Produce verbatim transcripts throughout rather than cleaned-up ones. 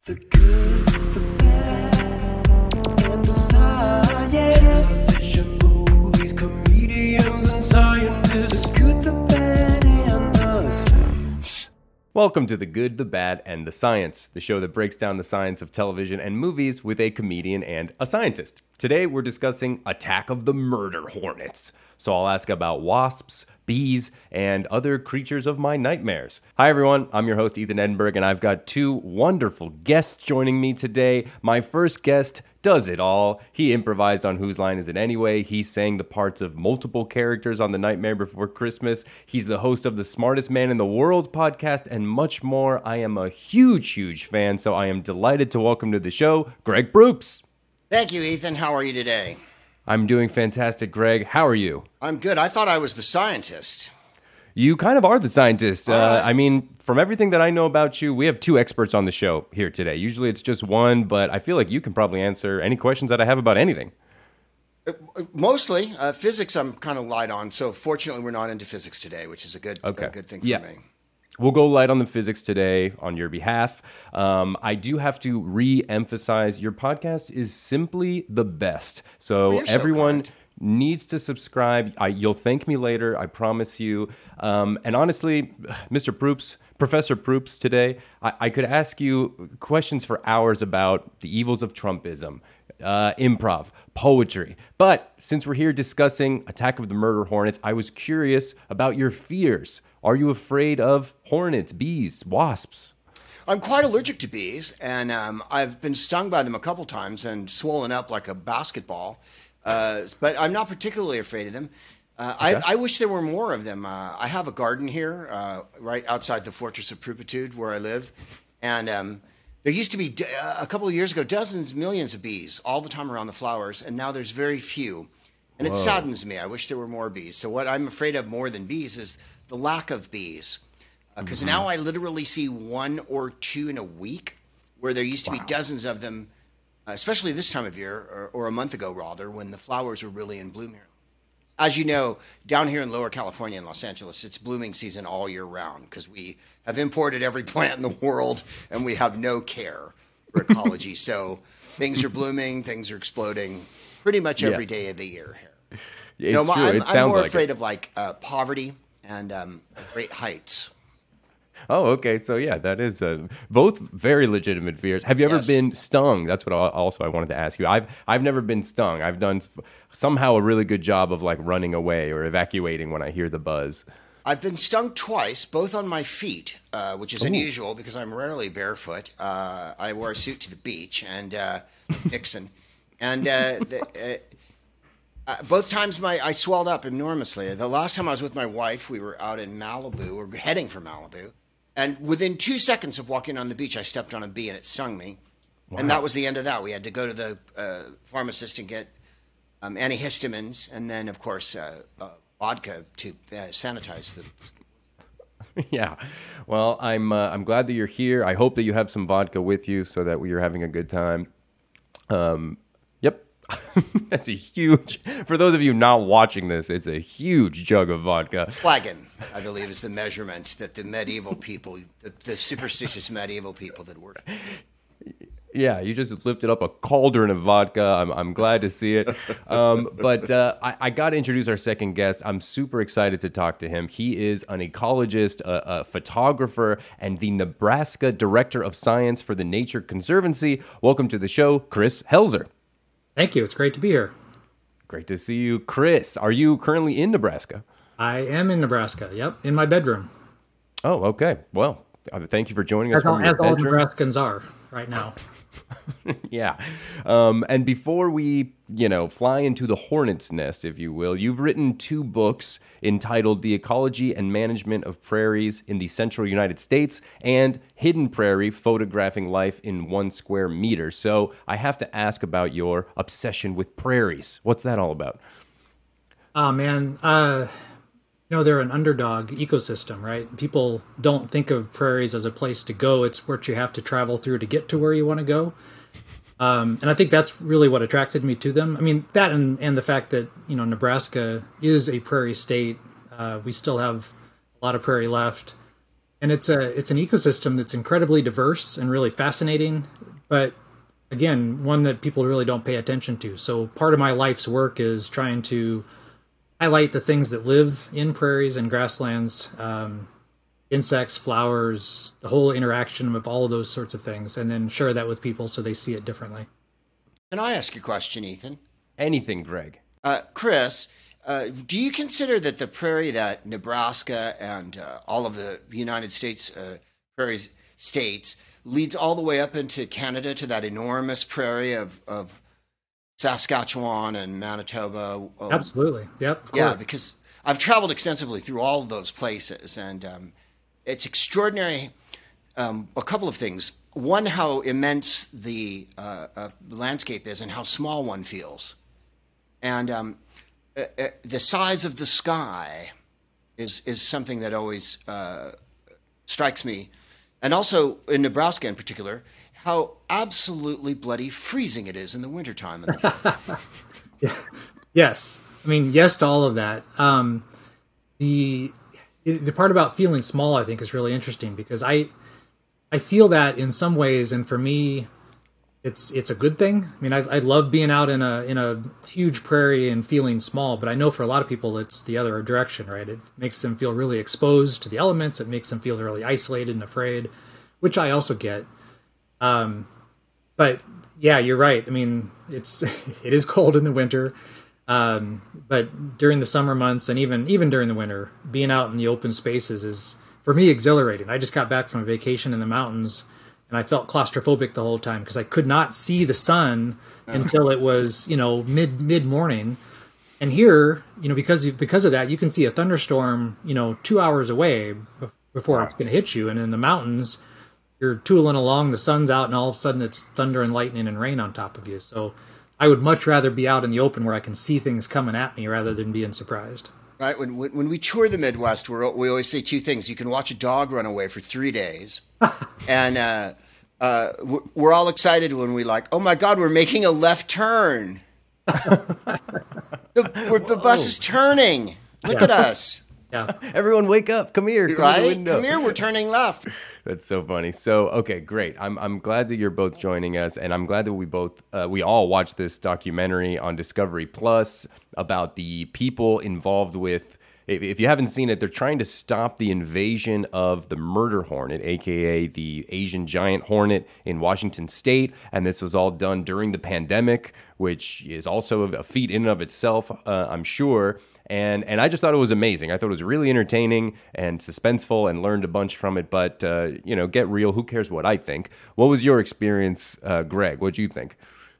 The good, the bad, and the science. Television, movies, comedians, and scientists. The good, the bad, and the science. Welcome to The Good, the Bad, and the Science, the show that breaks down the science of television and movies with a comedian and a scientist. Today we're discussing Attack of the Murder Hornets. So I'll ask about wasps, bees, and other creatures of my nightmares. Hi everyone, I'm your host Ethan Edinburgh, and I've got two wonderful guests joining me today. My first guest does it all. He improvised on Whose Line Is It Anyway? He sang the parts of multiple characters on The Nightmare Before Christmas. He's the host of the Smartest Man in the World podcast and much more. I am a huge, huge fan, so I am delighted to welcome to the show, Greg Proops. Thank you, Ethan. How are you today? I'm doing fantastic, Greg. How are you? I'm good. I thought I was the scientist. You kind of are the scientist. Uh, right. I mean, from everything that I know about you, we have two experts on the show here today. Usually it's just one, but I feel like you can probably answer any questions that I have about anything. Uh, Mostly. Uh, physics I'm kind of light on, so fortunately we're not into physics today, which is a good, Okay. a good thing for Yeah. me. We'll go light on the physics today on your behalf. Um, I do have to re-emphasize your podcast is simply the best. So Well, you're so everyone kind. needs to subscribe. I, you'll thank me later, I promise you. Um, and honestly, Mister Proops, Professor Proops today, I, I could ask you questions for hours about the evils of Trumpism, uh, improv, poetry. But since we're here discussing Attack of the Murder Hornets, I was curious about your fears. Are you afraid of hornets, bees, wasps? I'm quite allergic to bees, and um, I've been stung by them a couple times and swollen up like a basketball. Uh, but I'm not particularly afraid of them. Uh, Okay. I, I wish there were more of them. Uh, I have a garden here, uh, right outside the Fortress of Pruppitude, where I live, and um, there used to be d- a couple of years ago dozens, millions of bees all the time around the flowers, and now there's very few, and it saddens me. I wish there were more bees. So what I'm afraid of more than bees is the lack of bees, because Mm-hmm. now I literally see one or two in a week, where there used to be dozens of them, uh, especially this time of year, or, or a month ago rather, when the flowers were really in bloom here. As you know, down here in Lower California in Los Angeles, it's blooming season all year round because we have imported every plant in the world and we have no care for ecology. So things are blooming, things are exploding pretty much every day of the year here. It's No, true. I'm, it I'm sounds more like afraid it. of like uh, poverty and um, great heights. Oh, okay. So yeah, that is uh, both very legitimate fears. Have you ever Yes. been stung? That's what I, also I wanted to ask you. I've I've never been stung. I've done s- somehow a really good job of like running away or evacuating when I hear the buzz. I've been stung twice, both on my feet, uh, which is unusual because I'm rarely barefoot. Uh, I wore a suit to the beach and uh, Nixon, and uh, the, uh, uh, both times my I swelled up enormously. The last time I was with my wife, we were out in Malibu, or heading for Malibu, and within two seconds of walking on the beach, I stepped on a bee and it stung me, and that was the end of that. We had to go to the uh, pharmacist and get um, antihistamines, and then of course. Uh, uh, vodka to uh, sanitize the. Yeah. Well, I'm uh, I'm glad that you're here. I hope that you have some vodka with you so that you're having a good time. Um, yep. That's a huge. For those of you not watching this, it's a huge jug of vodka. Flagon, I believe, is the measurement that the medieval people, the, the superstitious medieval people that were. Yeah, you just lifted up a cauldron of vodka. I'm, I'm glad to see it. Um, but uh, I, I got to introduce our second guest. I'm super excited to talk to him. He is an ecologist, a, a photographer, and the Nebraska Director of Science for the Nature Conservancy. Welcome to the show, Chris Helzer. Thank you. It's great to be here. Great to see you. Chris, are you currently in Nebraska? I am in Nebraska. Yep, in my bedroom. Oh, okay. Well, uh, thank you for joining us As all, from your as all bedroom. Nebraskans are right now. Yeah. Um, and before we, you know, fly into the hornet's nest, if you will, you've written two books entitled The Ecology and Management of Prairies in the Central United States and Hidden Prairie, Photographing Life in One Square Meter. So I have to ask about your obsession with prairies. What's that all about? Oh, man. Uh, you know, they're an underdog ecosystem, right? People don't think of prairies as a place to go. It's what you have to travel through to get to where you want to go. Um, and I think that's really what attracted me to them. I mean, that and, and the fact that, you know, Nebraska is a prairie state. Uh, we still have a lot of prairie left. and it's a it's an ecosystem that's incredibly diverse and really fascinating, but again, one that people really don't pay attention to. So part of my life's work is trying to highlight the things that live in prairies and grasslands, um, insects, flowers, the whole interaction of all of those sorts of things, and then share that with people so they see it differently. Can I ask you a question, Ethan? Anything, Greg. Uh, Chris, uh, do you consider that the prairie that Nebraska and uh, all of the United States uh, prairie states leads all the way up into Canada to that enormous prairie of, of Saskatchewan and Manitoba? Uh, Absolutely. Yep. Of yeah, course. because I've traveled extensively through all of those places, and um, it's extraordinary. Um, a couple of things. One, how immense the uh, uh, landscape is and how small one feels. And um, uh, uh, the size of the sky is, is something that always uh, strikes me. And also, in Nebraska in particular, how absolutely bloody freezing it is in the wintertime. In the yeah. Yes. I mean, yes to all of that. Um, the the part about feeling small, I think, is really interesting because I I feel that in some ways, and for me, it's it's a good thing. I mean, I, I love being out in a in a huge prairie and feeling small, but I know for a lot of people, it's the other direction, right? It makes them feel really exposed to the elements. It makes them feel really isolated and afraid, which I also get. Um, but yeah, you're right. I mean, it's it is cold in the winter. Um, but during the summer months and even even during the winter, being out in the open spaces is, for me, exhilarating. I just got back from a vacation in the mountains, and I felt claustrophobic the whole time because I could not see the sun until it was, you know, mid mid morning. And here, you know, because because of that, you can see a thunderstorm, you know, two hours away before it's going to hit you. And in the mountains, you're tooling along, the sun's out, and all of a sudden it's thunder and lightning and rain on top of you. So I would much rather be out in the open where I can see things coming at me rather than being surprised. Right. When when we tour the Midwest, we're, we always say two things. You can watch a dog run away for three days. and uh, uh, we're all excited when we like, oh, my God, we're making a left turn. the, we're, the bus is turning. Look Yeah. at us. Yeah. Everyone wake up. Come here. Come to the Right? window. Come here. We're turning left. That's so funny. So, okay, great. I'm I'm glad that you're both joining us, and I'm glad that we both uh, we all watched this documentary on Discovery Plus about the people involved with. If, if you haven't seen it, they're trying to stop the invasion of the murder hornet, aka the Asian giant hornet in Washington State, and this was all done during the pandemic, which is also a feat in and of itself, uh, I'm sure. And and I just thought it was amazing. I thought it was really entertaining and suspenseful, and learned a bunch from it. But uh, you know, get real. Who cares what I think? What was your experience, uh, Greg? What did you think?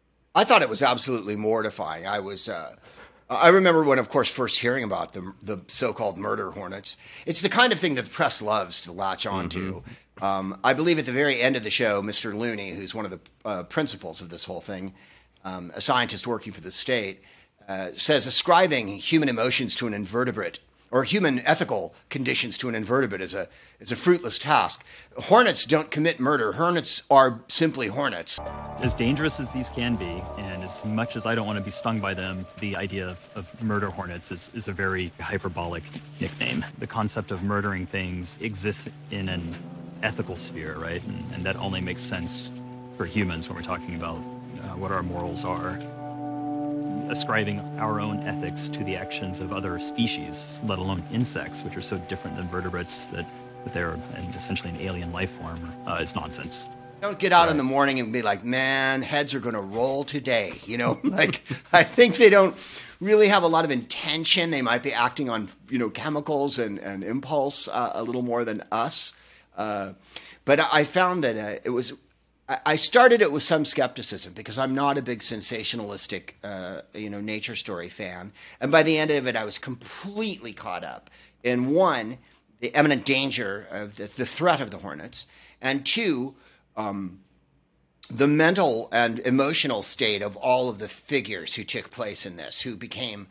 I thought it was absolutely mortifying. I was. Uh, I remember when, of course, first hearing about the the so-called murder hornets. It's the kind of thing that the press loves to latch onto. Mm-hmm. Um, I believe at the very end of the show, Mister Looney, who's one of the uh, principals of this whole thing, um, a scientist working for the state, uh, says ascribing human emotions to an invertebrate or human ethical conditions to an invertebrate is a is a fruitless task. Hornets don't commit murder. Hornets are simply hornets. As dangerous as these can be, and as much as I don't want to be stung by them, the idea of, of murder hornets is, is a very hyperbolic nickname. The concept of murdering things exists in an ethical sphere, right? And, and that only makes sense for humans when we're talking about uh, what our morals are. Ascribing our own ethics to the actions of other species, let alone insects, which are so different than vertebrates that, that they're an, essentially an alien life form, uh, is nonsense. Don't get out in the morning and be like, man, heads are going to roll today. You know, like, I think they don't really have a lot of intention. They might be acting on, you know, chemicals and, and impulse uh, a little more than us. Uh, but I found that uh, it was, I started it with some skepticism because I'm not a big sensationalistic, uh, you know, nature story fan. And by the end of it, I was completely caught up in, one, the imminent danger of the, the threat of the hornets, and two, um, the mental and emotional state of all of the figures who took place in this, who became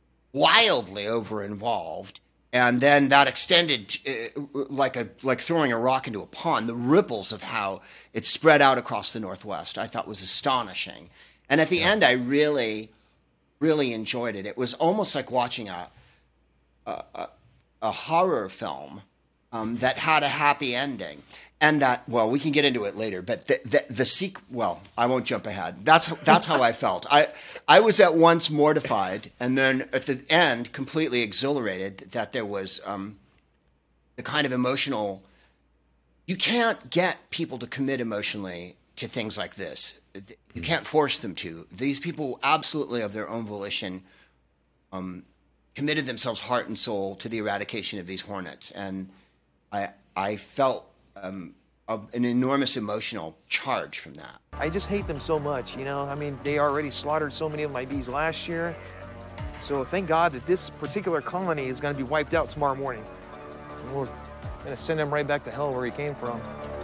wildly over-involved. And then that extended uh, like a like throwing a rock into a pond. The ripples of how it spread out across the Northwest, I thought was astonishing. And at the end, I really, really enjoyed it. It was almost like watching a a, a, a horror film um, that had a happy ending. And that, well, we can get into it later, but the the, the sequ- well, I won't jump ahead. That's that's how I felt. I I was at once mortified, and then at the end, completely exhilarated that there was um, the kind of emotional. You can't get people to commit emotionally to things like this. You can't force them to. These people, absolutely of their own volition, um, committed themselves heart and soul to the eradication of these hornets, and I I felt. Um, a, an enormous emotional charge from that. I just hate them so much, you know. I mean, they already slaughtered so many of my bees last year. So thank God that this particular colony is going to be wiped out tomorrow morning. And we're going to send him right back to hell where he came from.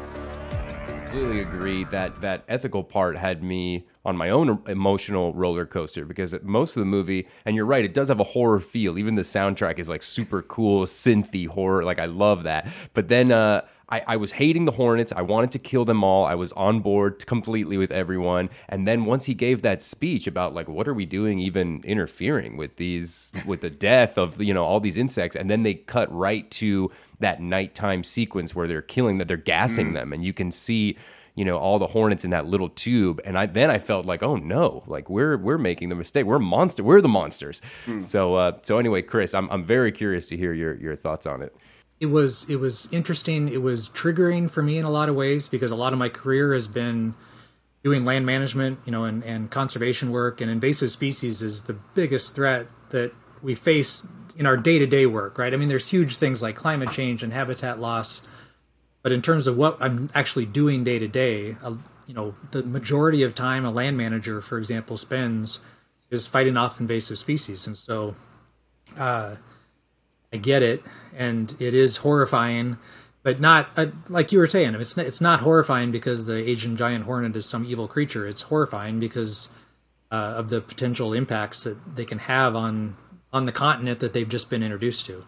Completely agree that that ethical part had me on my own emotional roller coaster, because most of the movie, and you're right, it does have a horror feel. Even the soundtrack is like super cool, synthy horror. Like, I love that. But then uh, I, I was hating the Hornets. I wanted to kill them all. I was on board completely with everyone. And then once he gave that speech about like, what are we doing even interfering with these, with the death of, you know, all these insects. And then they cut right to that nighttime sequence where they're killing them, they're gassing mm. them. And you can see, you know, all the hornets in that little tube. And I then I felt like, oh no, like we're we're making the mistake. We're monster. We're the monsters. Mm. So uh, so anyway, Chris, I'm I'm very curious to hear your your thoughts on it. It was it was interesting. It was triggering for me in a lot of ways, because a lot of my career has been doing land management, you know, and, and conservation work, and invasive species is the biggest threat that we face in our day-to-day work, right? I mean, there's huge things like climate change and habitat loss. But in terms of what I'm actually doing day to day, you know, the majority of time a land manager, for example, spends is fighting off invasive species. And so uh, I get it. And it is horrifying, but not uh, like you were saying, it's not, it's not horrifying because the Asian giant hornet is some evil creature. It's horrifying because uh, of the potential impacts that they can have on, on the continent that they've just been introduced to.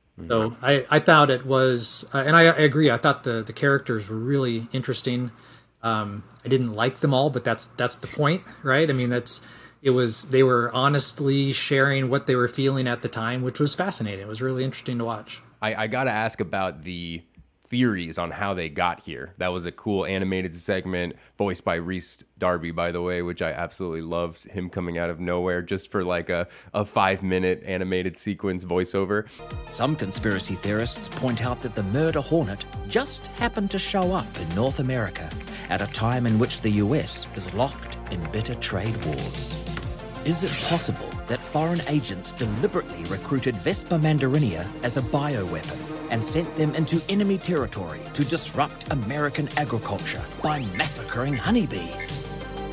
So I, I thought it was, uh, and I, I agree. I thought the, the characters were really interesting. Um, I didn't like them all, but that's that's the point, right? I mean, that's it was they were honestly sharing what they were feeling at the time, which was fascinating. It was really interesting to watch. I, I got to ask about the theories on how they got here. That was a cool animated segment voiced by Rhys Darby, by the way, which I absolutely loved him coming out of nowhere just for like a, a five minute animated sequence voiceover. Some conspiracy theorists point out that the murder hornet just happened to show up in North America at a time in which the U S is locked in bitter trade wars. Is it possible that foreign agents deliberately recruited Vespa mandarinia as a bioweapon and sent them into enemy territory to disrupt American agriculture by massacring honeybees?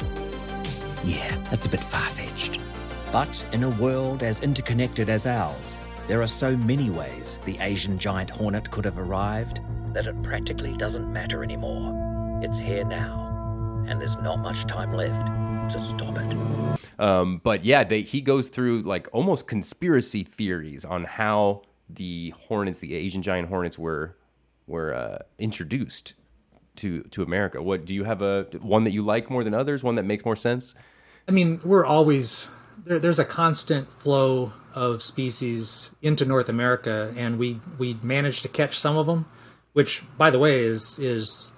Yeah, that's a bit far-fetched. But in a world as interconnected as ours, there are so many ways the Asian giant hornet could have arrived that it practically doesn't matter anymore. It's here now, and there's not much time left to stop it. Um, but yeah, they, he goes through like almost conspiracy theories on how the hornets, the Asian giant hornets, were were uh, introduced to to America. What do you have a one that you like more than others? One that makes more sense? I mean, we're always there, there's a constant flow of species into North America, and we we managed to catch some of them, which, by the way, is is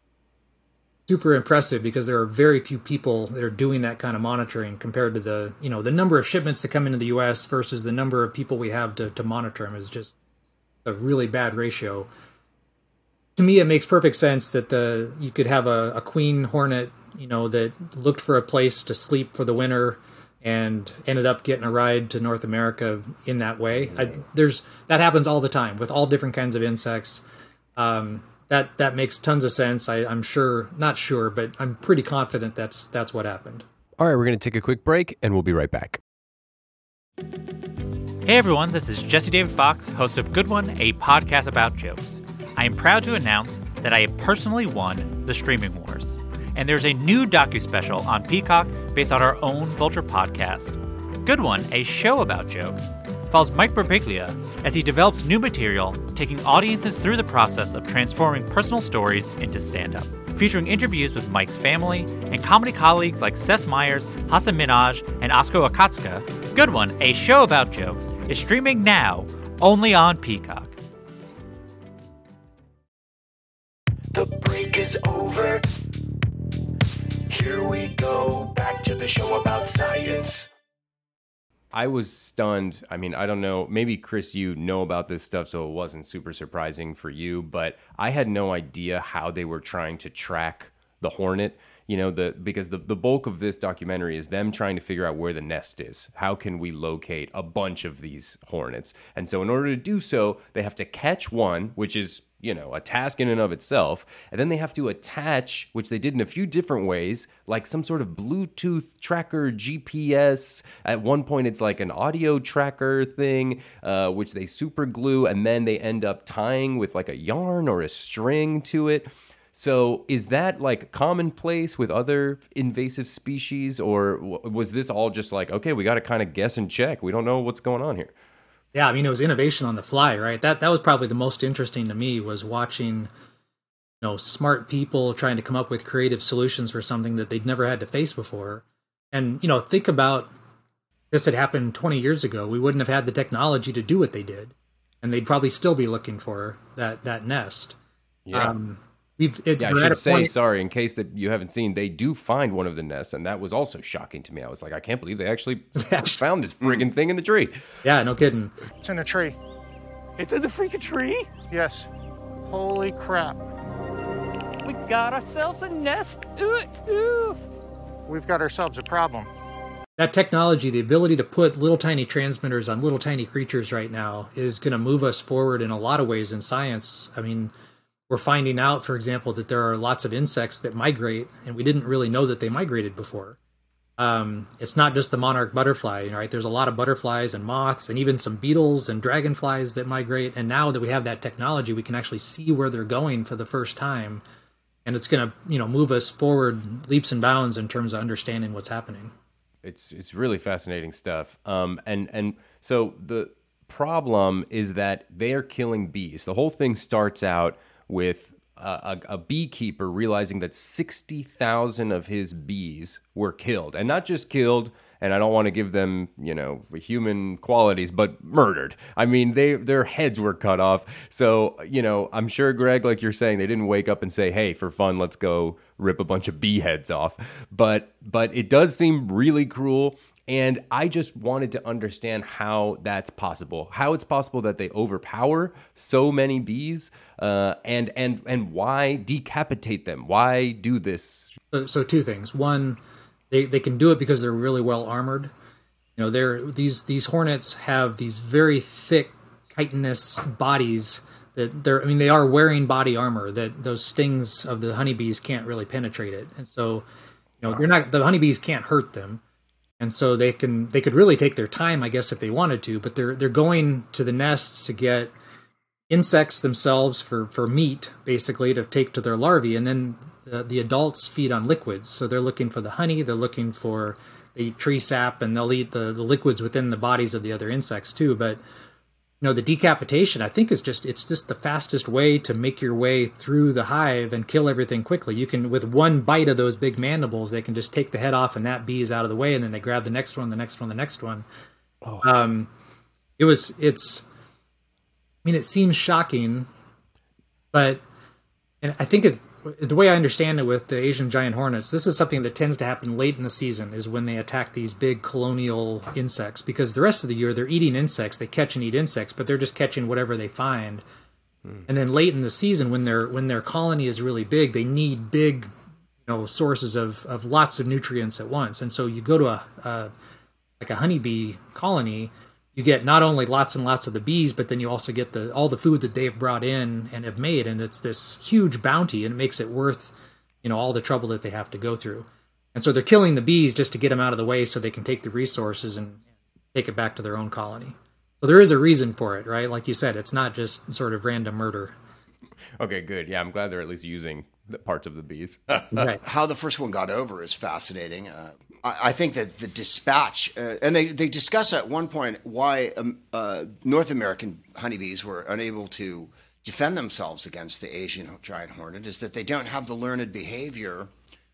super impressive because there are very few people that are doing that kind of monitoring compared to the, you know, the number of shipments that come into the U S versus the number of people we have to, to monitor them is just a really bad ratio. To me, it makes perfect sense that the you could have a, a queen hornet, you know, that looked for a place to sleep for the winter and ended up getting a ride to North America in that way. I, there's that happens all the time with all different kinds of insects. Um, That that makes tons of sense. I, I'm sure, not sure, but I'm pretty confident that's that's what happened. All right, we're going to take a quick break, and we'll be right back. Hey everyone, this is Jesse David Fox, host of Good One, a podcast about jokes. I am proud to announce that I have personally won the Streaming Wars, and there's a new docu-special on Peacock based on our own Vulture podcast. Good One, a show about jokes, follows Mike Birbiglia as he develops new material, taking audiences through the process of transforming personal stories into stand-up. Featuring interviews with Mike's family and comedy colleagues like Seth Meyers, Hasan Minhaj, and Asko Akatsuka, Good One, a show about jokes, is streaming now only on Peacock. the show about science. I was stunned. I mean, I don't know. Maybe, Chris, you know about this stuff, so it wasn't super surprising for you. But I had no idea how they were trying to track the hornet. You know, the because the, the bulk of this documentary is them trying to figure out where the nest is. How can we locate a bunch of these hornets? And so in order to do so, they have to catch one, which is, you know, a task in and of itself. And then they have to attach, which they did in a few different ways, like some sort of Bluetooth tracker, G P S. At one point, it's like an audio tracker thing, uh, which they super glue, and then they end up tying with like a yarn or a string to it. So is that like commonplace with other invasive species, or w- was this all just like, okay, we got to kind of guess and check. We don't know what's going on here. Yeah, I mean, it was innovation on the fly, right? That that was probably the most interesting to me, was watching, you know, smart people trying to come up with creative solutions for something that they'd never had to face before. And, you know, think about this had happened twenty years ago. We wouldn't have had the technology to do what they did, and they'd probably still be looking for that that nest. Yeah. Um, We've, it, yeah, I we're at should a say, point- sorry, in case that you haven't seen, they do find one of the nests, and that was also shocking to me. I was like, I can't believe they actually found this friggin' thing in the tree. Yeah, no kidding. It's in a tree. It's in the freaking tree. Yes. Holy crap. We got ourselves a nest. Ooh, ooh. We've got ourselves a problem. That technology, the ability to put little tiny transmitters on little tiny creatures right now, is going to move us forward in a lot of ways in science. I mean, we're finding out, for example, that there are lots of insects that migrate, and we didn't really know that they migrated before. Um, it's not just the monarch butterfly, right? There's a lot of butterflies and moths and even some beetles and dragonflies that migrate. And now that we have that technology, we can actually see where they're going for the first time. And it's going to, you know, move us forward leaps and bounds in terms of understanding what's happening. It's it's really fascinating stuff. Um, and and so the problem is that they are killing bees. The whole thing starts out with a, a, a beekeeper realizing that sixty thousand of his bees were killed, and not just killed. And I don't want to give them, you know, human qualities, but murdered. I mean, they their heads were cut off. So, you know, I'm sure, Greg, like you're saying, they didn't wake up and say, hey, for fun, let's go rip a bunch of bee heads off. But but it does seem really cruel. And I just wanted to understand how that's possible, how it's possible that they overpower so many bees, uh, and and and why decapitate them? Why do this? So, so two things. One, They they can do it because they're really well armored. You know, they're these these hornets have these very thick, chitinous bodies that they're. I mean, they are wearing body armor that those stings of the honeybees can't really penetrate it, and so, you know, they're not. The honeybees can't hurt them, and so they can they could really take their time, I guess, if they wanted to. But they're they're going to the nests to get insects themselves for for meat, basically, to take to their larvae, and then The, the adults feed on liquids, so they're looking for the honey, they're looking for the tree sap, and they'll eat the, the liquids within the bodies of the other insects too. But, you know, the decapitation, I think, is just, it's just the fastest way to make your way through the hive and kill everything quickly. You can, with one bite of those big mandibles, they can just take the head off and that bee is out of the way, and then they grab the next one, the next one, the next one. Oh. Um, it was, it's, I mean, it seems shocking, but, and I think it, the way I understand it with the Asian giant hornets, this is something that tends to happen late in the season, is when they attack these big colonial insects, because the rest of the year they're eating insects, they catch and eat insects, but they're just catching whatever they find. Hmm. And then late in the season, when their when their colony is really big, they need big, you know, sources of, of lots of nutrients at once. And so you go to a, a like a honeybee colony, you get not only lots and lots of the bees, but then you also get the all the food that they've brought in and have made, and it's this huge bounty, and it makes it worth, you know, all the trouble that they have to go through. And so they're killing the bees just to get them out of the way so they can take the resources and take it back to their own colony. So there is a reason for it, right? Like you said, it's not just sort of random murder. Okay, good. Yeah, I'm glad they're at least using the parts of the bees. Right. How the first one got over is fascinating. Uh, I, I think that the dispatch, uh, and they, they discuss at one point why um, uh, North American honeybees were unable to defend themselves against the Asian giant hornet, is that they don't have the learned behavior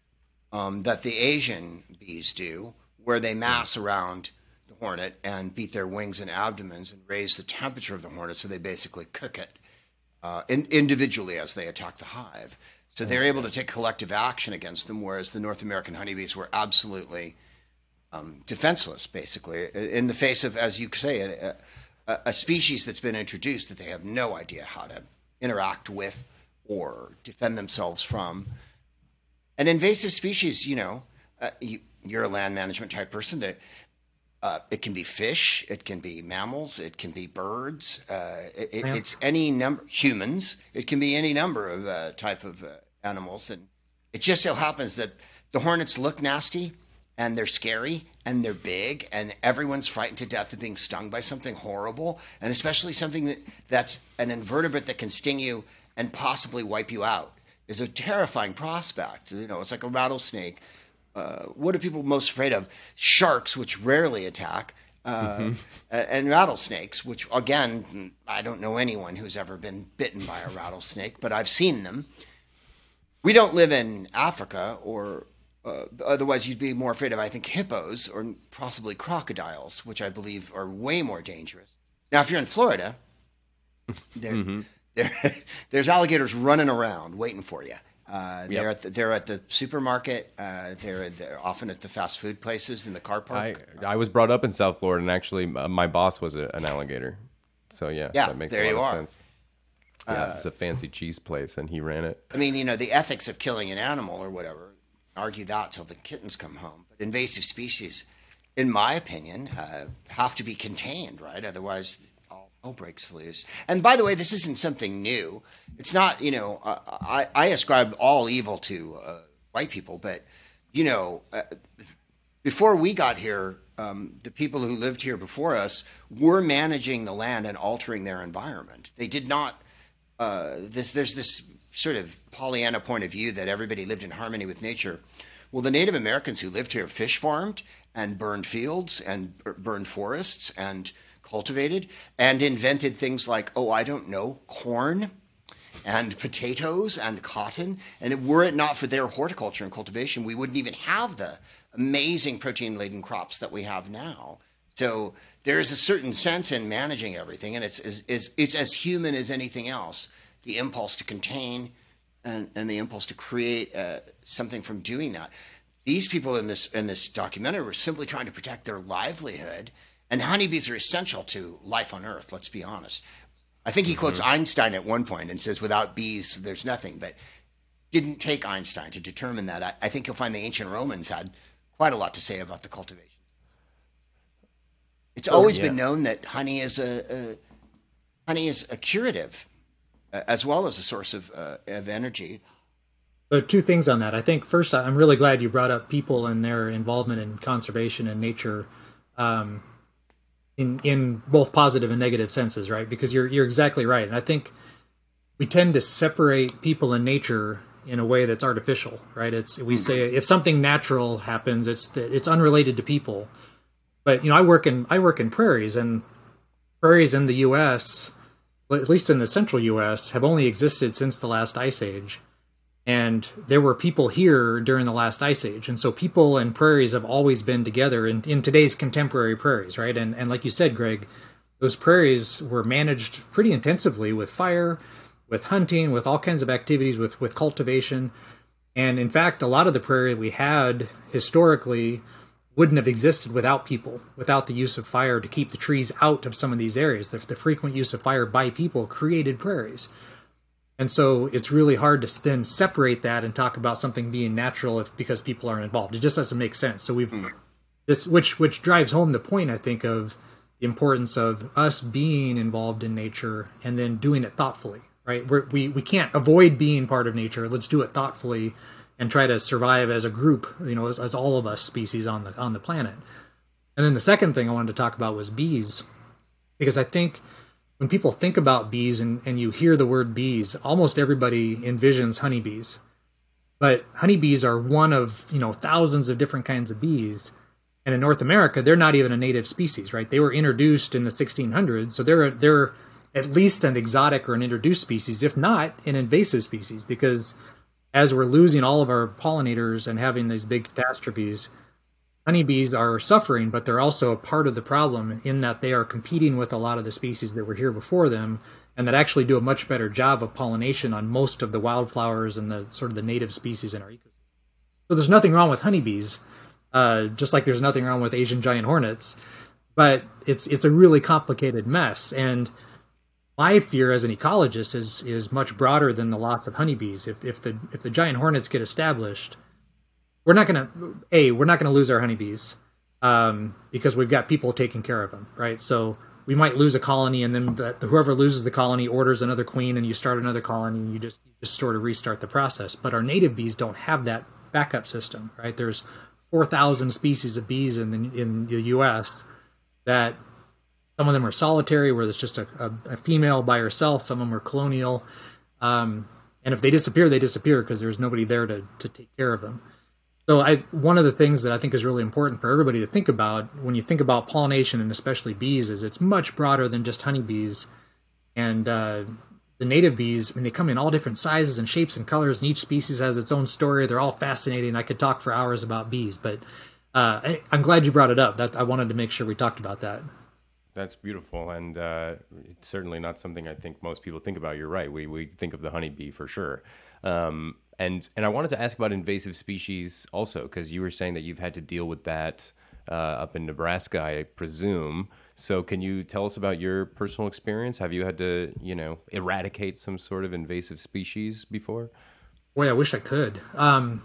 um, that the Asian bees do, where they mass around the hornet and beat their wings and abdomens and raise the temperature of the hornet, so they basically cook it uh, in, individually as they attack the hive. So they're able to take collective action against them, whereas the North American honeybees were absolutely um, defenseless, basically, in the face of, as you say, a, a, a species that's been introduced that they have no idea how to interact with or defend themselves from. An invasive species, you know, uh, you, you're a land management type person. That uh, it can be fish, it can be mammals, it can be birds. Uh, it, it, it's any number humans. It can be any number of uh, type of uh, animals, and it just so happens that the hornets look nasty, and they're scary, and they're big, and everyone's frightened to death of being stung by something horrible, and especially something that, that's an invertebrate that can sting you and possibly wipe you out is a terrifying prospect. You know, it's like a rattlesnake. Uh, what are people most afraid of? Sharks, which rarely attack, uh, mm-hmm. and rattlesnakes, which, again, I don't know anyone who's ever been bitten by a rattlesnake, but I've seen them. We don't live in Africa, or uh, otherwise you'd be more afraid of, I think, hippos or possibly crocodiles, which I believe are way more dangerous. Now, if you're in Florida, there, mm-hmm. there, there's alligators running around waiting for you. Uh, they're, yep. at the, they're at the supermarket. Uh, they're, they're often at the fast food places in the car park. I, I was brought up in South Florida, and actually uh, my boss was a, an alligator. So, yeah, yeah that makes there a lot you of are. sense. Yeah, uh, it's a fancy cheese place, and he ran it. I mean, you know, the ethics of killing an animal or whatever, argue that till the kittens come home. But invasive species, in my opinion, uh, have to be contained, right? Otherwise, all hell breaks loose. And by the way, this isn't something new. It's not, you know, uh, I, I ascribe all evil to uh, white people, but, you know, uh, before we got here, um, the people who lived here before us were managing the land and altering their environment. They did not... Uh, this, there's this sort of Pollyanna point of view that everybody lived in harmony with nature. Well, the Native Americans who lived here fish farmed and burned fields and burned forests and cultivated and invented things like, oh, I don't know, corn and potatoes and cotton. And were it not for their horticulture and cultivation, we wouldn't even have the amazing protein-laden crops that we have now. So there is a certain sense in managing everything, and it's, it's, it's, it's as human as anything else. The impulse to contain and, and the impulse to create uh, something from doing that. These people in this in this documentary were simply trying to protect their livelihood, and honeybees are essential to life on Earth, let's be honest. I think he mm-hmm. quotes Einstein at one point and says, without bees, there's nothing, but didn't take Einstein to determine that. I, I think you'll find the ancient Romans had quite a lot to say about the cultivation. It's always oh, yeah. been known that honey is a, a honey is a curative, uh, as well as a source of uh, of energy. So two things on that. I think first, I'm really glad you brought up people and their involvement in conservation and nature, um, in in both positive and negative senses, right? Because you're you're exactly right, and I think we tend to separate people and nature in a way that's artificial, right? It's we say if something natural happens, it's it's unrelated to people. But, you know, I work in I work in prairies, and prairies in the U S, at least in the central U S, have only existed since the last ice age. And there were people here during the last ice age. And so people and prairies have always been together in, in today's contemporary prairies, right? And, and like you said, Greg, those prairies were managed pretty intensively with fire, with hunting, with all kinds of activities, with, with cultivation. And in fact, a lot of the prairie we had historically wouldn't have existed without people, without the use of fire to keep the trees out of some of these areas. The, the frequent use of fire by people created prairies. And so it's really hard to then separate that and talk about something being natural if because people aren't involved. It just doesn't make sense. So we've this, which which drives home the point, I think, of the importance of us being involved in nature and then doing it thoughtfully, right? We're, we we can't avoid being part of nature. Let's do it thoughtfully and try to survive as a group, you know, as, as all of us species on the on the planet. And then the second thing I wanted to talk about was bees, because I think when people think about bees and, and you hear the word bees, almost everybody envisions honeybees. But honeybees are one of, you know, thousands of different kinds of bees. And in North America, they're not even a native species, right? They were introduced in the sixteen hundreds, so they're they're at least an exotic or an introduced species, if not an invasive species, because as we're losing all of our pollinators and having these big catastrophes, honeybees are suffering, but they're also a part of the problem in that they are competing with a lot of the species that were here before them and that actually do a much better job of pollination on most of the wildflowers and the sort of the native species in our ecosystem. So there's nothing wrong with honeybees, uh, just like there's nothing wrong with Asian giant hornets. But it's it's a really complicated mess, and my fear as an ecologist is is much broader than the loss of honeybees. If if the if the giant hornets get established, we're not going to a we're not going to lose our honeybees um, because we've got people taking care of them, right? So we might lose a colony, and then the, whoever loses the colony orders another queen, and you start another colony, and you just you just sort of restart the process. But our native bees don't have that backup system, right? There's four thousand species of bees in the in the U S that some of them are solitary, where there's just a, a, a female by herself. Some of them are colonial. Um, and if they disappear, they disappear because there's nobody there to, to take care of them. So I, one of the things that I think is really important for everybody to think about when you think about pollination, and especially bees, is it's much broader than just honeybees. And uh, the native bees, I mean, they come in all different sizes and shapes and colors, and each species has its own story. They're all fascinating. I could talk for hours about bees, but uh, I, I'm glad you brought it up. That I wanted to make sure we talked about that. That's beautiful, and uh, it's certainly not something I think most people think about. You're right. We we think of the honeybee for sure. Um, and and I wanted to ask about invasive species also, because you were saying that you've had to deal with that uh, up in Nebraska, I presume. So can you tell us about your personal experience? Have you had to, you know, eradicate some sort of invasive species before? Boy, I wish I could. Um,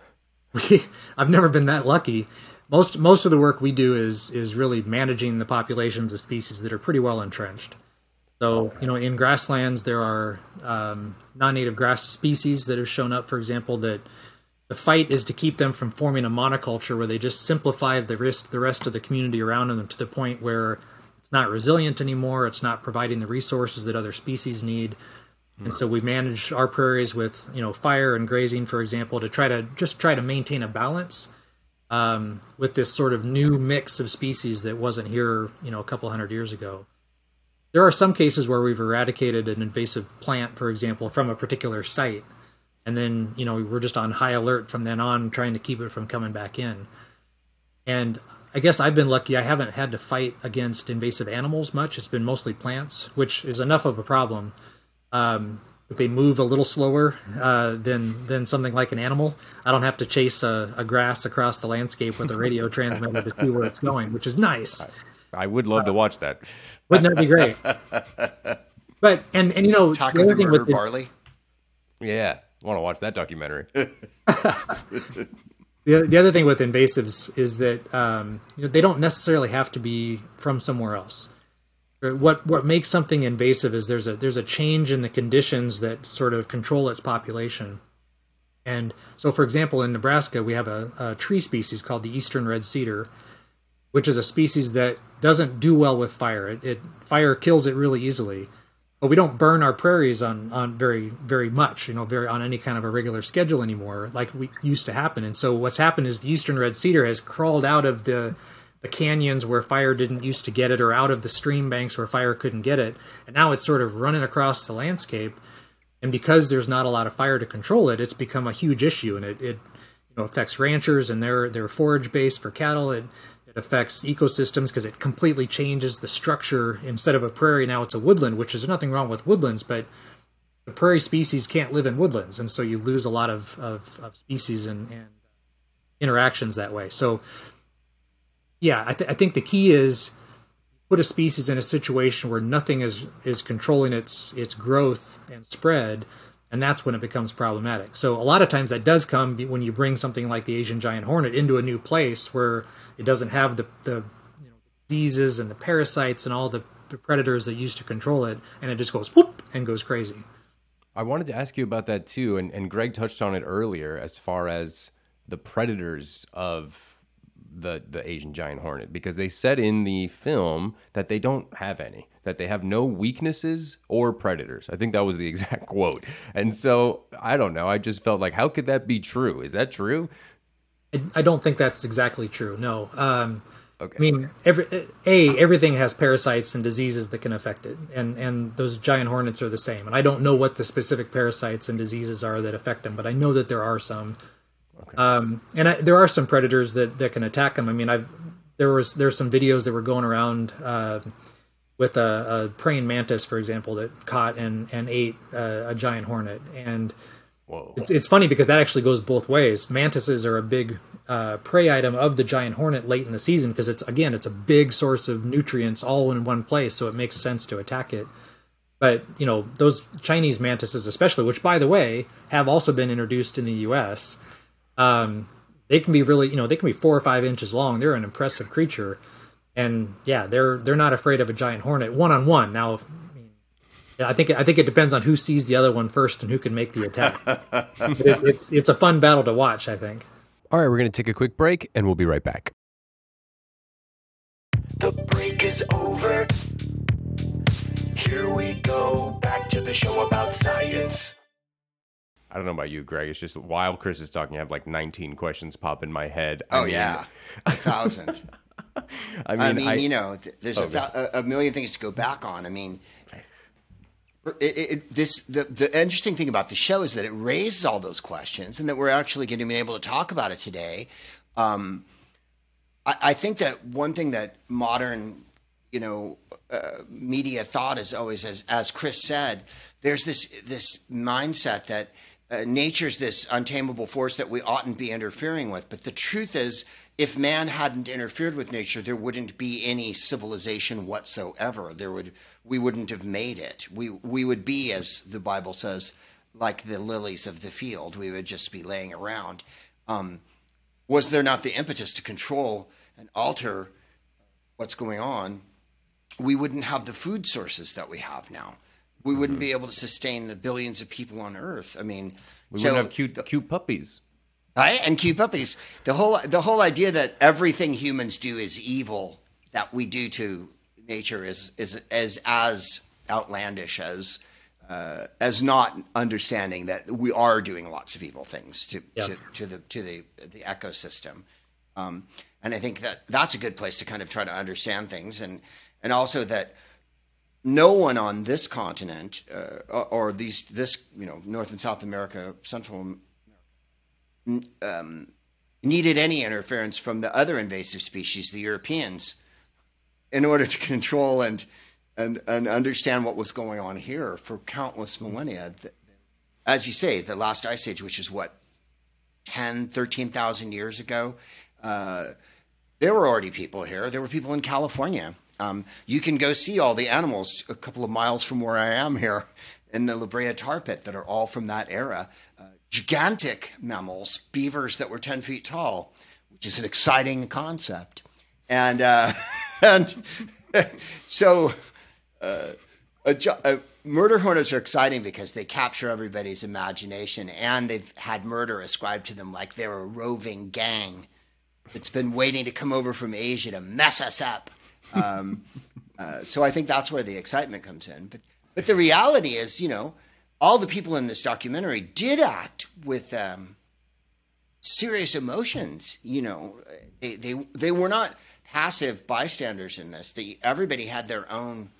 we, I've never been that lucky. Most most of the work we do is is really managing the populations of species that are pretty well entrenched. So, okay. you know, in grasslands, there are um, non-native grass species that have shown up, for example, that the fight is to keep them from forming a monoculture where they just simplify the risk, the rest of the community around them to the point where it's not resilient anymore. It's not providing the resources that other species need. And so we manage our prairies with, you know, fire and grazing, for example, to try to just try to maintain a balance um, with this sort of new mix of species that wasn't here, you know, a couple hundred years ago. There are some cases where we've eradicated an invasive plant, for example, from a particular site. And then, you know, we're just on high alert from then on, trying to keep it from coming back in. And I guess I've been lucky. I haven't had to fight against invasive animals much. It's been mostly plants, which is enough of a problem. Um, but they move a little slower uh, than than something like an animal. I don't have to chase a, a grass across the landscape with a radio transmitter to see where it's going, which is nice. I would love uh, to watch that. Wouldn't that be great? But and and you know, Talk the of other the thing murder with the, barley. Yeah, I want to watch that documentary. the the other thing with invasives is that um, you know, they don't necessarily have to be from somewhere else. What what makes something invasive is there's a there's a change in the conditions that sort of control its population. And so, for example, in Nebraska, we have a, a tree species called the eastern red cedar, which is a species that doesn't do well with fire. It, it fire kills it really easily, but we don't burn our prairies on on very very much, you know, very on any kind of a regular schedule anymore, like we used to happen. And so, what's happened is the eastern red cedar has crawled out of the the canyons where fire didn't used to get it, or out of the stream banks where fire couldn't get it. And now it's sort of running across the landscape. And because there's not a lot of fire to control it, it's become a huge issue. And it, it you know, affects ranchers and their, their forage base for cattle. It, it affects ecosystems because it completely changes the structure. Instead of a prairie, now it's a woodland, which is nothing wrong with woodlands, but the prairie species can't live in woodlands. And so you lose a lot of, of, of species and, and interactions that way. So yeah, I, th- I think the key is put a species in a situation where nothing is, is controlling its its growth and spread, and that's when it becomes problematic. So a lot of times that does come when you bring something like the Asian giant hornet into a new place where it doesn't have the, the you know, diseases and the parasites and all the, the predators that used to control it, and it just goes whoop and goes crazy. I wanted to ask you about that too, and, and Greg touched on it earlier as far as the predators of the the Asian giant hornet, because they said in the film that they don't have any, that they have no weaknesses or predators. I think that was the exact quote. And so I don't know, I just felt like, how could that be true? Is that true? I, I don't think that's exactly true. No. Um, okay. I mean, every a everything has parasites and diseases that can affect it, and and those giant hornets are the same. And I don't know what the specific parasites and diseases are that affect them, but I know that there are some. Okay. Um, and I, there are some predators that, that can attack them. I mean, I've there was there's some videos that were going around uh, with a, a praying mantis, for example, that caught and and ate uh, a giant hornet. And Whoa. It's, it's funny because that actually goes both ways. Mantises are a big uh, prey item of the giant hornet late in the season because it's again it's a big source of nutrients all in one place, so it makes sense to attack it. But you know those Chinese mantises, especially, which by the way have also been introduced in the U S, um, they can be really you know they can be four or five inches long. They're an impressive creature, and yeah, they're they're not afraid of a giant hornet one on one. Now. I think I think it depends on who sees the other one first and who can make the attack. But it, it's it's a fun battle to watch, I think. All right, we're going to take a quick break, and we'll be right back. The break is over. Here we go, back to the show about science. I don't know about you, Greg. It's just while Chris is talking, I have like nineteen questions pop in my head. Oh, I mean, yeah. A thousand. I mean, I mean I, you know, th- there's oh, a, th- a million things to go back on. I mean, it, it, it, this the, the interesting thing about the show is that it raises all those questions and that we're actually going to be able to talk about it today. Um, I, I think that one thing that modern, you know, uh, media thought is always, as, as Chris said, there's this this mindset that uh, nature's this untamable force that we oughtn't be interfering with. But the truth is, if man hadn't interfered with nature, there wouldn't be any civilization whatsoever. There would we wouldn't have made it. We we would be, as the Bible says, like the lilies of the field. We would just be laying around. Um, was there not the impetus to control and alter what's going on, we wouldn't have the food sources that we have now. We wouldn't mm-hmm. be able to sustain the billions of people on Earth. I mean, we so, wouldn't have cute cute puppies. Right? And cute puppies. The whole the whole idea that everything humans do is evil that we do to nature is is as as outlandish as uh, as not understanding that we are doing lots of evil things to yeah. to, to the to the the ecosystem. Um, and I think that that's a good place to kind of try to understand things, and and also that no one on this continent uh, or, or these this you know North and South America, Central Um, needed any interference from the other invasive species, the Europeans, in order to control and and and understand what was going on here for countless millennia. As you say, the last ice age, which is what, ten, thirteen thousand years ago, uh, there were already people here. There were people in California. Um, you can go see all the animals a couple of miles from where I am here in the La Brea tar pit that are all from that era. Uh, gigantic mammals, beavers that were ten feet tall, which is an exciting concept. And uh, and so uh, a, a, murder hornets are exciting because they capture everybody's imagination, and they've had murder ascribed to them like they're a roving gang that's been waiting to come over from Asia to mess us up. Um, uh, so I think that's where the excitement comes in. But but the reality is, you know, all the people in this documentary did act with um, serious emotions. You know, they, they they were not passive bystanders in this. They, everybody had their own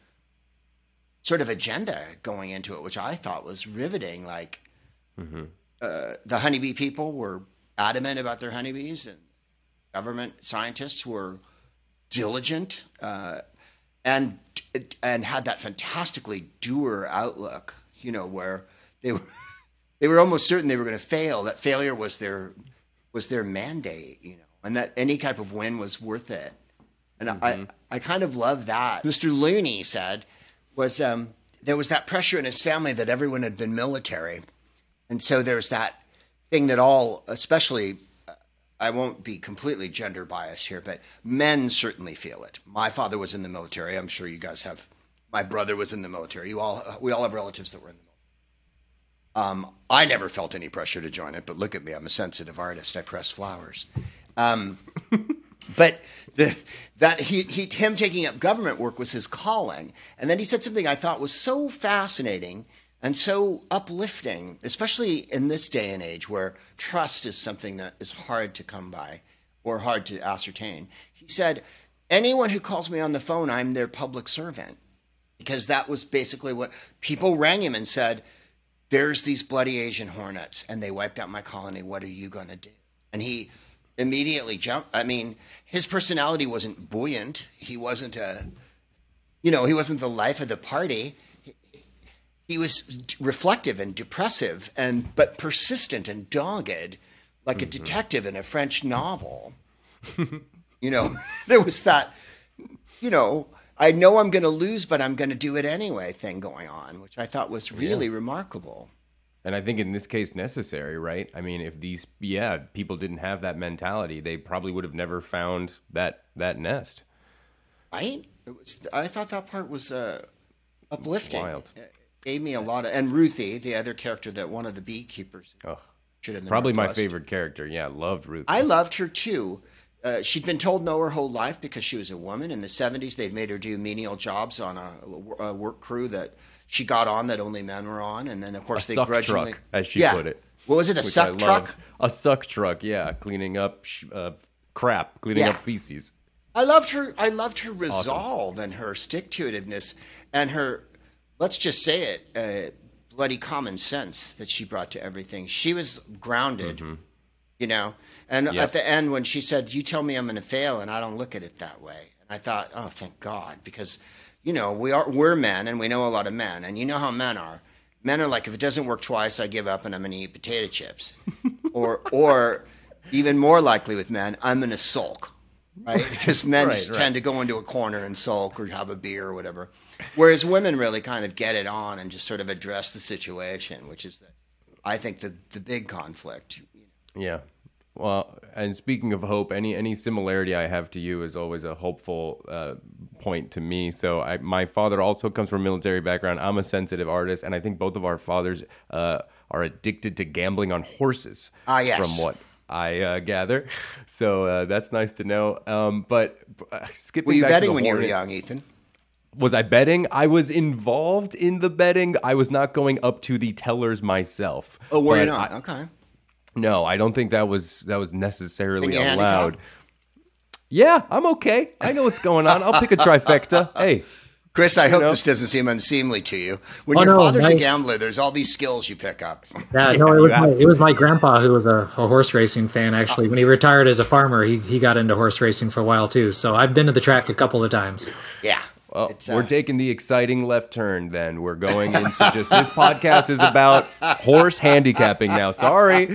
sort of agenda going into it, which I thought was riveting. Like mm-hmm. uh, the honeybee people were adamant about their honeybees, and government scientists were diligent uh, and and had that fantastically doer outlook. You know, where they were, they were almost certain they were going to fail. That failure was their was their mandate, you know, and that any type of win was worth it. And mm-hmm. I, I kind of love that. Mister Looney said was um, there was that pressure in his family that everyone had been military, and so there's that thing that all, especially, I won't be completely gender biased here, but men certainly feel it. My father was in the military. I'm sure you guys have. My brother was in the military. You all, we all have relatives that were in the military. Um, I never felt any pressure to join it, but look at me. I'm a sensitive artist. I press flowers. Um, but the, that he, he, him taking up government work was his calling. And then he said something I thought was so fascinating and so uplifting, especially in this day and age where trust is something that is hard to come by or hard to ascertain. He said, anyone who calls me on the phone, I'm their public servant. Because that was basically what people rang him and said, there's these bloody Asian hornets and they wiped out my colony. What are you going to do? And he immediately jumped. I mean, his personality wasn't buoyant. He wasn't a, you know, he wasn't the life of the party. He, he was reflective and depressive, and but persistent and dogged, like a detective in a French novel. You know, there was that, you know, I know I'm going to lose, but I'm going to do it anyway thing going on, which I thought was really Yeah. remarkable. And I think in this case necessary, right? I mean, if these, yeah, people didn't have that mentality, they probably would have never found that that nest. Right? It was, I thought that part was uh, uplifting. Wild. It gave me a lot of, and Ruthie, the other character that one of the beekeepers. Oh, should have probably my favorite character. Yeah, loved Ruth. I loved her too. Uh, she'd been told no her whole life because she was a woman. In the seventies, they'd made her do menial jobs on a, a work crew that she got on that only men were on. And then, of course, a they suck grudgingly... truck, as she yeah. put it. What was it, a which suck I truck? loved. A suck truck, yeah, cleaning up sh- uh, crap, cleaning Yeah. up feces. I loved her. I loved her resolve and her stick-to-itiveness and her, let's just say it, uh, bloody common sense that she brought to everything. She was grounded, you know. And Yep. at the end, when she said, "You tell me I'm going to fail," and I don't look at it that way, and I thought, "Oh, thank God," because you know we are we're men and we know a lot of men, and you know how men are. Men are like, if it doesn't work twice, I give up and I'm going to eat potato chips, or or even more likely with men, I'm going to sulk. Right? Because men Right, just right. tend to go into a corner and sulk or have a beer or whatever. Whereas women really kind of get it on and just sort of address the situation, which is, the, I think, the, the big conflict. Yeah. Well, and speaking of hope, any any similarity I have to you is always a hopeful uh, point to me. So I, my father also comes from a military background. I'm a sensitive artist, and I think both of our fathers uh, are addicted to gambling on horses. Ah, yes. From what I uh, gather. So uh, that's nice to know. Um, but uh, skipping Were you back to betting the when you were Hornets- young, Ethan? Was I betting? I was involved in the betting. I was not going up to the tellers myself. Oh, were you But not? I- Okay. no, I don't think that was that was Then necessarily you allowed. handicap? Yeah, I'm okay. I know what's going on. I'll pick a trifecta. Hey, Chris, I hope know? this doesn't seem unseemly to you. When Oh, your no, father's my- a gambler, there's all these skills you pick up. Yeah, no, it you was have my, to. it was my grandpa who was a, a horse racing fan. Actually, when he retired as a farmer, he he got into horse racing for a while too. So I've been to the track a couple of times. Yeah. well, It's, uh, we're taking the exciting left turn. Then we're going into just this podcast is about horse handicapping now. Sorry.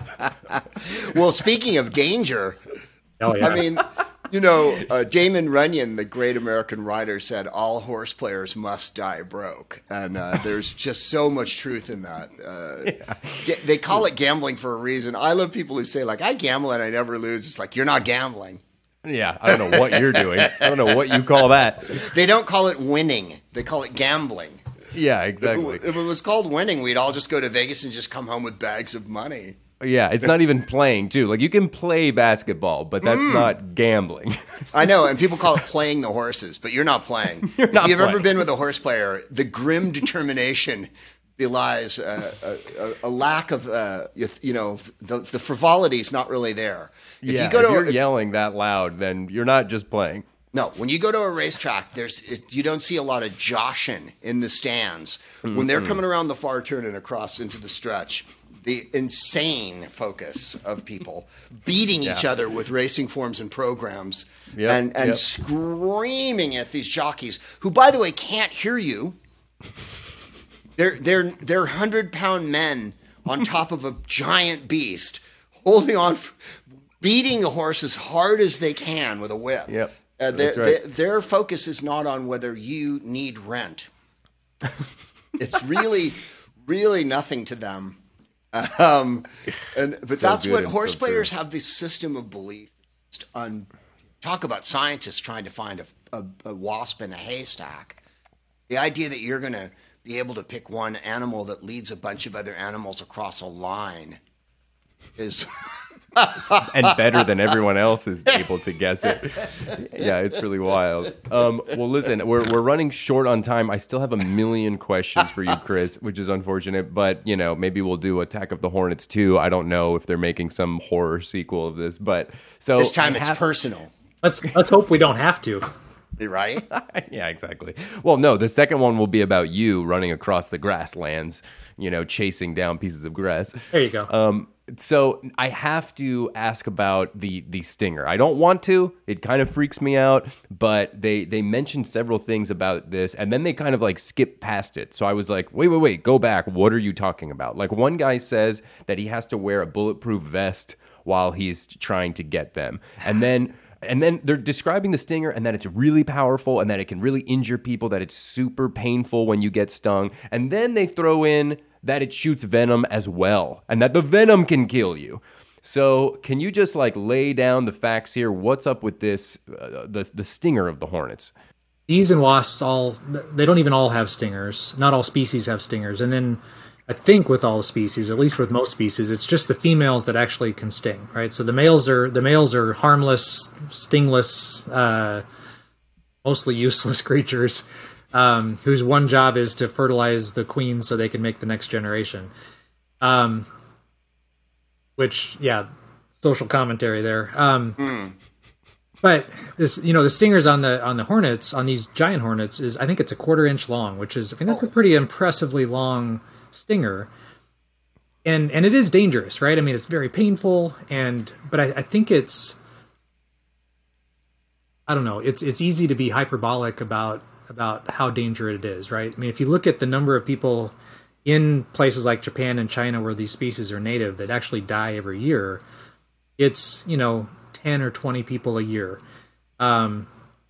Well, speaking of danger, Oh yeah, I mean, you know, uh, Damon Runyon, the great American writer, said all horse players must die broke, and uh, there's just so much truth in that. Uh, ga- They call it gambling for a reason. I love people who say like, "I gamble and I never lose." It's like you're not gambling. Yeah, I don't know what you're doing. I don't know what you call that. They don't call it winning; they call it gambling. Yeah, If exactly. it, if it was called winning, we'd all just go to Vegas and just come home with bags of money. Yeah, it's not even playing too. Like you can play basketball, but that's Mm. not gambling. I know, and people call it playing the horses, but you're not playing. You're not if you've ever playing. been with a horse player, the grim determination belies uh, a, a, a lack of, uh, you, you know, the, the frivolity is not really there. If yeah, you go if to you're if- yelling that loud, then you're not just playing. no, when you go to a racetrack, there's it, you don't see a lot of joshing in the stands when they're coming around the far turn and across into the stretch. The insane focus of people beating each Yeah. other with racing forms and programs, Yep, and and yep. screaming at these jockeys, who, by the way, can't hear you. They're they're they're hundred pound men on top of a giant beast, holding on, beating the horse as hard as they can with a whip. Yep, Uh, their, that's right. their, their focus is not on whether you need rent. It's really, really nothing to them. Um, and but So that's good what and horse so players true. have this system of belief. On talk about scientists trying to find a, a, a wasp in a haystack. The idea that you're going to be able to pick one animal that leads a bunch of other animals across a line is and better than everyone else is able to guess it. Yeah, it's really wild. Um, well, listen, we're we're running short on time. I still have a million questions for you, Chris, which is unfortunate. But you know, maybe we'll do Attack of the Hornets two. I don't know if they're making some horror sequel of this, but so this time I it's have- personal, let's let's hope we don't have to. right? Yeah, exactly. Well, no, the second one will be about you running across the grasslands, you know, chasing down pieces of grass. There you go. Um, So I have to ask about the the stinger. I don't want to. It kind of freaks me out, but they they mentioned several things about this, and then they kind of like skip past it. So I was like, wait, wait, wait, go back. What are you talking about? Like one guy says that he has to wear a bulletproof vest while he's trying to get them, and then. And then they're describing the stinger and that it's really powerful and that it can really injure people, that it's super painful when you get stung. And then they throw in that it shoots venom as well and that the venom can kill you. So can you just like lay down the facts here? What's up with this, uh, the, the stinger of the hornets? Bees and wasps all, they don't even all have stingers. Not all species have stingers. And then I think with all the species, at least with most species, it's just the females that actually can sting, right? So the males are the males are harmless, stingless, uh, mostly useless creatures um, whose one job is to fertilize the queen so they can make the next generation. Um, which, yeah, social commentary there. Um, mm. But this, you know, the stingers on the on the hornets, on these giant hornets, is I think it's a quarter inch long, which is I mean that's a pretty impressively long stinger, and and it is dangerous, right? I mean, it's very painful, and but I, I think it's I don't know. It's it's easy to be hyperbolic about about how dangerous it is, right? I mean, if you look at the number of people in places like Japan and China where these species are native that actually die every year, it's you know ten or twenty people a year, um,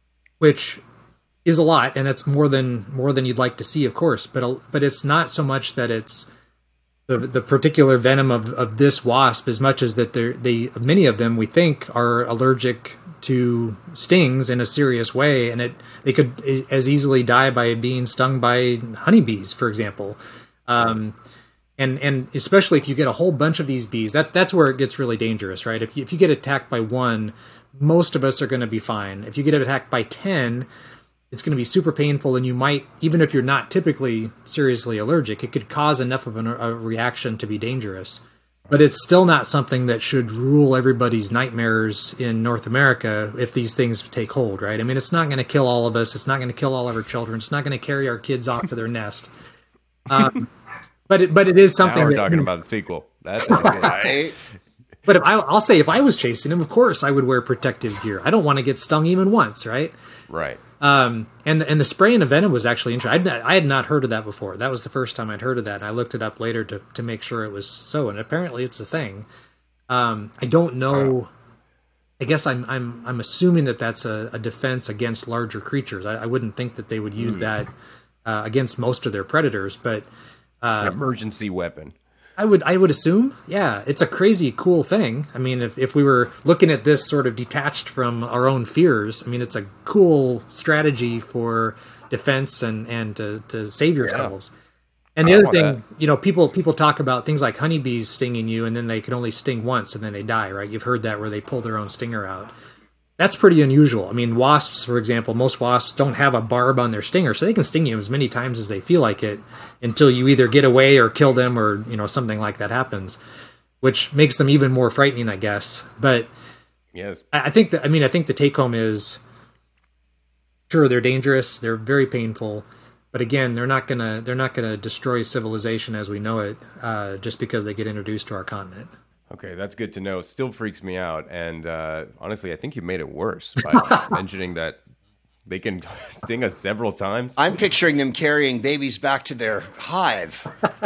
which is a lot, and it's more than more than you'd like to see, of course. But but it's not so much that it's the the particular venom of, of this wasp, as much as that they they many of them we think are allergic to stings in a serious way, and it they could as easily die by being stung by honeybees, for example. Um, and and especially if you get a whole bunch of these bees, that that's where it gets really dangerous, right? If you, if you get attacked by one, most of us are going to be fine. If you get attacked by ten, it's going to be super painful, and you might, even if you're not typically seriously allergic, it could cause enough of an, a reaction to be dangerous. But it's still not something that should rule everybody's nightmares in North America if these things take hold, right? I mean, it's not going to kill all of us. It's not going to kill all of our children. It's not going to carry our kids off to their nest. Um, but it, but it is something. Now we're that, talking about the sequel. That's right. But if I, I'll say, if I was chasing him, of course I would wear protective gear. I don't want to get stung even once, right? Right. Um, and and the spraying of venom was actually interesting. I'd not, I had not heard of that before. That was the first time I'd heard of that, and I looked it up later to to make sure it was so. And apparently, it's a thing. Um, I don't know. I guess I'm I'm I'm assuming that that's a, a defense against larger creatures. I, I wouldn't think that they would use mm. that uh, against most of their predators, but uh, an emergency weapon. I would I would assume, yeah, it's a crazy cool thing. I mean, if, if we were looking at this sort of detached from our own fears, I mean, it's a cool strategy for defense and, and to, to save yourselves. Yeah. And the I other thing, that. you know, people people talk about things like honeybees stinging you, and then they can only sting once and then they die, right? You've heard that where they pull their own stinger out. That's pretty unusual. I mean, wasps, for example, most wasps don't have a barb on their stinger, so they can sting you as many times as they feel like it until you either get away or kill them or, you know, something like that happens, which makes them even more frightening, I guess. But yes, I think that, I mean, I think the take home is, sure, they're dangerous, they're very painful, but again, they're not gonna they're not gonna destroy civilization as we know it uh, just because they get introduced to our continent. Okay, that's good to know. Still freaks me out. And uh, honestly, I think you made it worse by mentioning that they can sting us several times. I'm picturing them carrying babies back to their hive.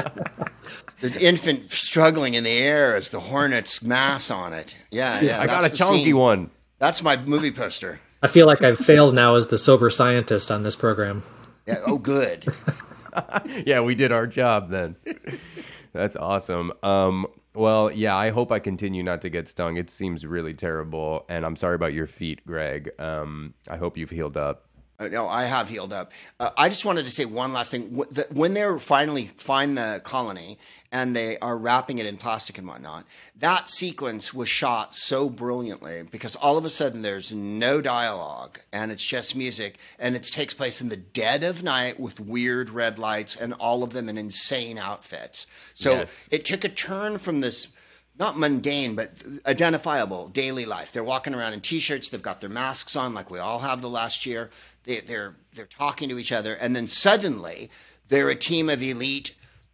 The infant struggling in the air as the hornets mass on it. Yeah, yeah. I got a chunky scene. one. That's my movie poster. I feel like I've failed now as the sober scientist on this program. Yeah. Oh, good. Yeah, we did our job then. That's awesome. Um, Well, yeah, I hope I continue not to get stung. It seems really terrible, and I'm sorry about your feet, Greg. Um, I hope you've healed up. Uh, no, I have healed up. Uh, I just wanted to say one last thing. When they finally find the colony and they are wrapping it in plastic and whatnot, that sequence was shot so brilliantly because all of a sudden there's no dialogue and it's just music, and it takes place in the dead of night with weird red lights and all of them in insane outfits. So yes. It took a turn from this not mundane, but identifiable daily life. They're walking around in T-shirts. They've got their masks on like we all have the last year. They, they're they're talking to each other. And then suddenly they're a team of elite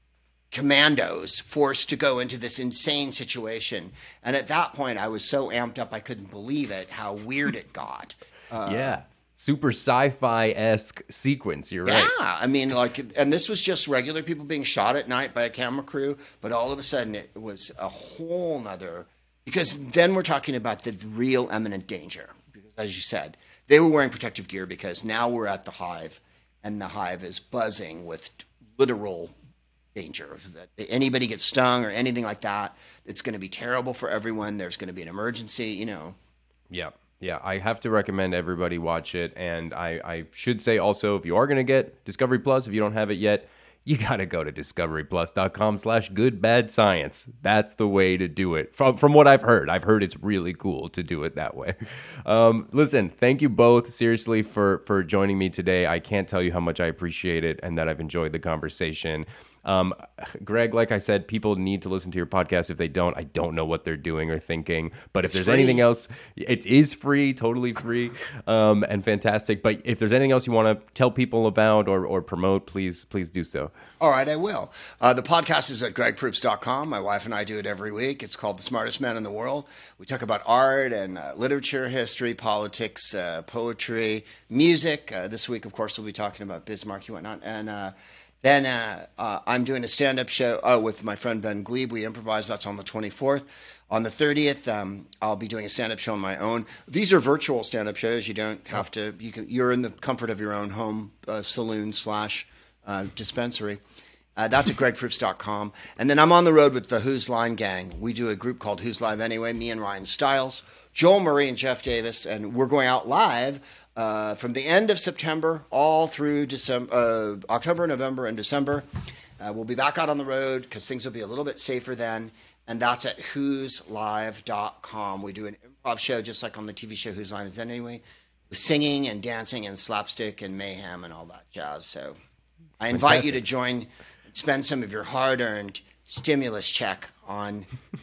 commandos forced to go into this insane situation. And at that point, I was so amped up, I couldn't believe it, how weird it got. Uh, yeah. Super sci-fi-esque sequence. You're yeah, right. Yeah. I mean, like, and this was just regular people being shot at night by a camera crew. But all of a sudden, it was a whole nother, because then we're talking about the real imminent danger. Because as you said, they were wearing protective gear because now we're at the hive, and the hive is buzzing with literal danger. That anybody gets stung or anything like that, it's going to be terrible for everyone. There's going to be an emergency, you know. Yeah. Yeah, I have to recommend everybody watch it. And I, I should say also, if you are going to get Discovery Plus, if you don't have it yet, you got to go to discoveryplus.com slash good bad science. That's the way to do it. From from what I've heard, I've heard it's really cool to do it that way. Um, listen, thank you both seriously for, for joining me today. I can't tell you how much I appreciate it and that I've enjoyed the conversation. Um, Greg, like I said, people need to listen to your podcast. If they don't, I don't know what they're doing or thinking. But if It's there's free. anything else, it is free, totally free, um, and fantastic. But if there's anything else you want to tell people about or, or promote, please, please do so. All right, I will. Uh, the podcast is at greg proops dot com. My wife and I do it every week. It's called The Smartest Man in the World. We talk about art and uh, literature, history, politics, uh, poetry, music. Uh, this week, of course, we'll be talking about Bismarck and whatnot. And uh, then uh, uh, I'm doing a stand-up show uh, with my friend Ben Glebe. We improvise. That's on the twenty-fourth. On the thirtieth, um, I'll be doing a stand-up show on my own. These are virtual stand-up shows. You don't have to. You can. You're in the comfort of your own home uh, saloon slash uh, dispensary. Uh, that's at greg proops dot com. And then I'm on the road with the Who's Line Gang. We do a group called Who's Live Anyway, me and Ryan Stiles, Joel Murray, and Jeff Davis. And we're going out live uh, from the end of September all through December, uh, October, November, and December. Uh, we'll be back out on the road because things will be a little bit safer then. And that's at who's live dot com. We do an improv show just like on the T V show Whose Line Is It Anyway, with singing and dancing and slapstick and mayhem and all that jazz. So I invite Fantastic. you to join. Spend some of your hard-earned stimulus check on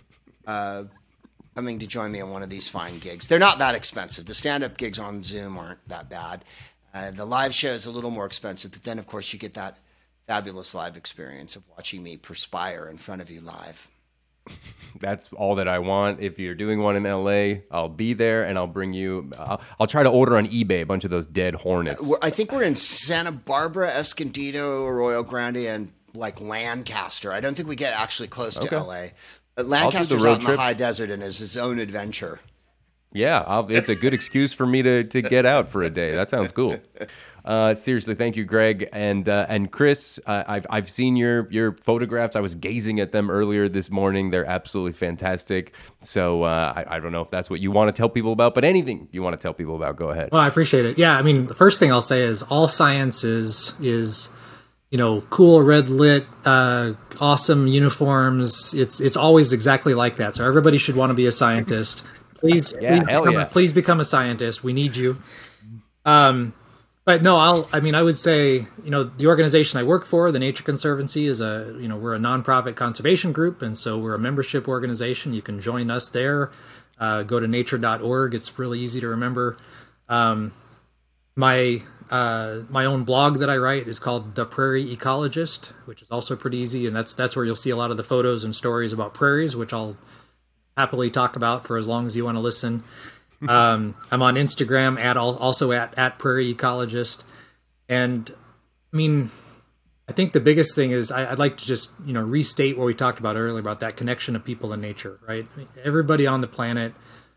uh, coming to join me on one of these fine gigs. They're not that expensive. The stand-up gigs on Zoom aren't that bad. Uh, the live show is a little more expensive, but then, of course, you get that fabulous live experience of watching me perspire in front of you live. That's all that I want. If you're doing one in L A, I'll be there and I'll bring you. I'll, I'll try to order on eBay a bunch of those dead hornets. We're- I think we're in Santa Barbara, Escondido, Arroyo Grande, and like Lancaster. I don't think we get actually close to Okay. L A. But the Lancaster's road out in trip. the high desert and is his own adventure. Yeah, I'll, it's a good excuse for me to, to get out for a day. That sounds cool. Uh, seriously, thank you, Greg and uh, and Chris. Uh, I've I've seen your your photographs. I was gazing at them earlier this morning. They're absolutely fantastic. So uh, I, I don't know if that's what you want to tell people about, but anything you want to tell people about, go ahead. Well, I appreciate it. Yeah, I mean, the first thing I'll say is all science is is you know, cool, red lit, uh, awesome uniforms. It's it's always exactly like that. So everybody should want to be a scientist. Please, Yeah, please, hell become, yeah. a, please become a scientist. We need you. Um, but no, I'll. I mean, I would say, you know, the organization I work for, the Nature Conservancy, is a you know we're a nonprofit conservation group, and so we're a membership organization. You can join us there. Uh, go to nature dot org. It's really easy to remember. Um, my uh, my own blog that I write is called The Prairie Ecologist, which is also pretty easy, and that's that's where you'll see a lot of the photos and stories about prairies, which I'll happily talk about for as long as you want to listen. um, I'm on Instagram at al- also at at Prairie Ecologist, and I mean, I think the biggest thing is I, I'd like to just you know restate what we talked about earlier about that connection of people and nature. Right, I mean, everybody on the planet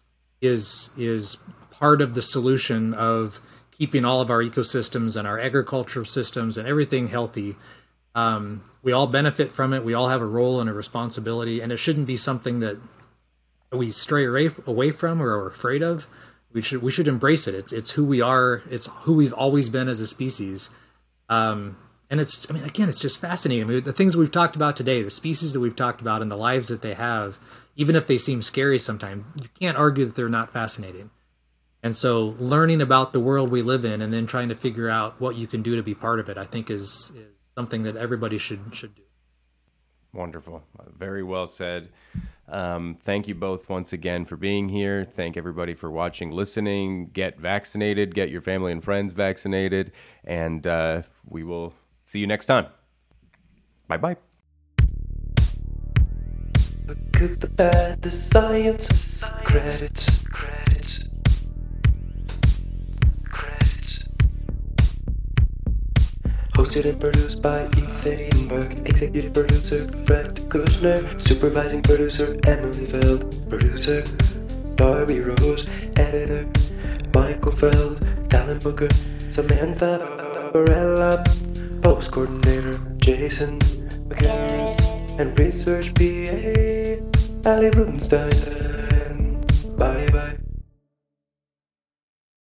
is is part of the solution of keeping all of our ecosystems and our agricultural systems and everything healthy. Um, we all benefit from it. We all have a role and a responsibility, and it shouldn't be something that we stray away, away from or are afraid of. We should we should embrace it. It's it's who we are. It's who we've always been as a species. Um, and it's I mean again, it's just fascinating. I mean, the things we've talked about today, the species that we've talked about, and the lives that they have, even if they seem scary sometimes, you can't argue that they're not fascinating. And so, learning about the world we live in, and then trying to figure out what you can do to be part of it, I think is is something that everybody should should do. Wonderful. Very well said. Um, thank you both once again for being here. Thank everybody for watching, listening. Get vaccinated. Get your family and friends vaccinated. And uh, we will see you next time. Bye-bye. good, the bad, the science. Credits, credits, credits. Hosted and produced by Ethan Edenberg. Executive producer Brett Kushner. Supervising producer Emily Feld. Producer Darby Rose. Editor Michael Feld. Talent booker Samantha Barella. Post coordinator Jason McCandless. And research P A Ali Rubenstein. Bye bye.